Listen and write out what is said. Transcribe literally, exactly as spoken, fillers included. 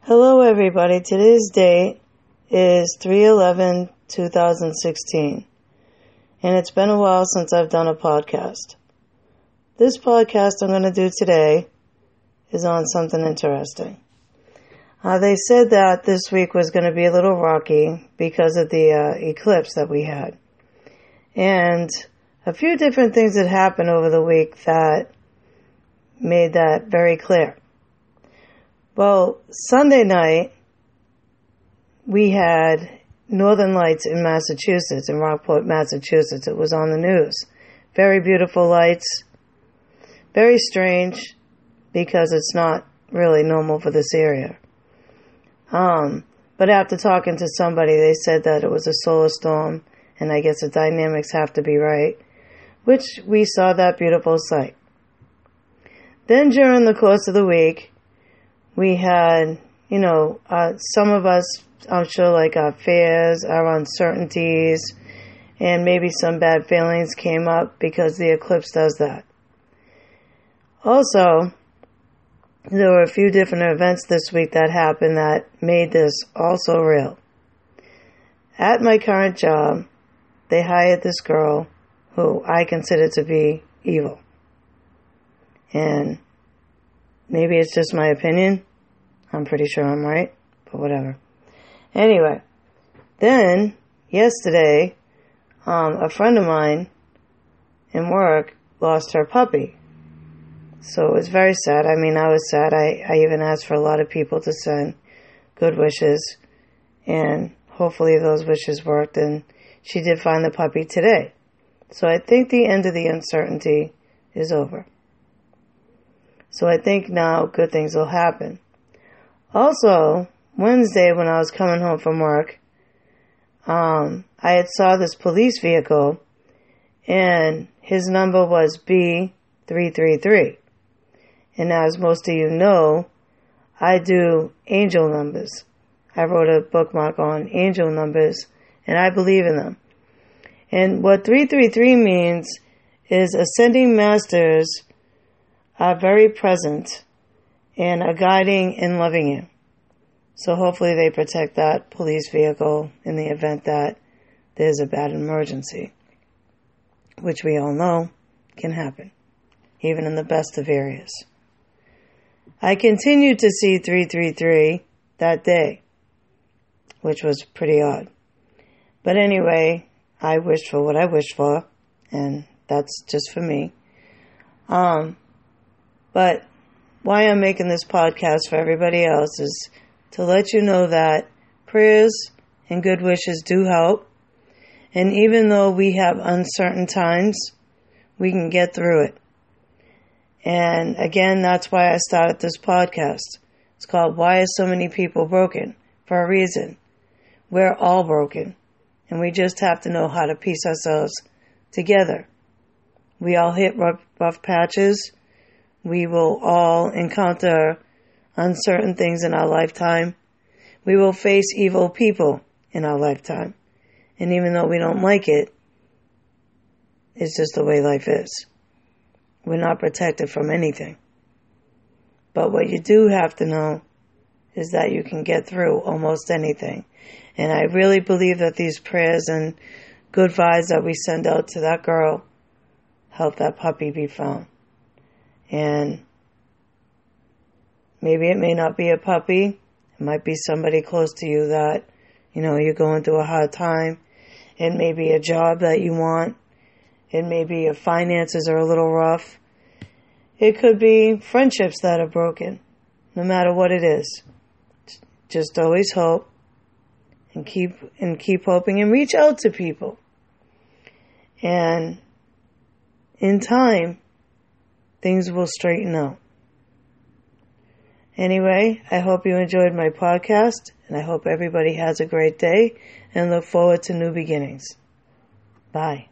Hello everybody, today's date is three eleven twenty sixteen, and it's been a while since I've done a podcast. This podcast I'm going to do today is on something interesting. Uh, they said that this week was going to be a little rocky because of the uh, eclipse that we had. And a few different things that happened over the week that made that very clear. Well, Sunday night, we had Northern Lights in Massachusetts, in Rockport, Massachusetts. It was on the news. Very beautiful lights. Very strange, because it's not really normal for this area. Um, but after talking to somebody, they said that it was a solar storm, and I guess the dynamics have to be right, which we saw that beautiful sight. Then during the course of the week, we had, you know, uh, some of us, I'm sure, like our fears, our uncertainties, and maybe some bad feelings came up because the eclipse does that. Also, there were a few different events this week that happened that made this also real. At my current job, they hired this girl who I consider to be evil. And maybe it's just my opinion. I'm pretty sure I'm right, but whatever. Anyway, then, yesterday, um, a friend of mine in work lost her puppy. So it was very sad. I mean, I was sad. I, I even asked for a lot of people to send good wishes, and hopefully those wishes worked, and she did find the puppy today. So I think the end of the uncertainty is over. So I think now good things will happen. Also, Wednesday when I was coming home from work, um, I had saw this police vehicle, and his number was B three three three. And as most of you know, I do angel numbers. I wrote a bookmark on angel numbers, and I believe in them. And what three three three means is ascending masters are very present and are guiding and loving you. So hopefully they protect that police vehicle in the event that there's a bad emergency, which we all know can happen, even in the best of areas. I continued to see three three three that day, which was pretty odd. But anyway, I wished for what I wished for, and that's just for me. Um, but why I'm making this podcast for everybody else is to let you know that prayers and good wishes do help. And even though we have uncertain times, we can get through it. And again, that's why I started this podcast. It's called Why Are So Many People Broken? For a reason. We're all broken. And we just have to know how to piece ourselves together. We all hit rough, rough patches. We will all encounter uncertain things in our lifetime. We will face evil people in our lifetime. And even though we don't like it, it's just the way life is. We're not protected from anything. But what you do have to know is that you can get through almost anything. And I really believe that these prayers and good vibes that we send out to that girl help that puppy be found. And maybe it may not be a puppy. It might be somebody close to you that, you know, you're going through a hard time. It may be a job that you want. It may be your finances are a little rough. It could be friendships that are broken. No matter what it is. Just always hope. And keep, and keep hoping and reach out to people. And in time, things will straighten out. Anyway, I hope you enjoyed my podcast, and I hope everybody has a great day, and look forward to new beginnings. Bye.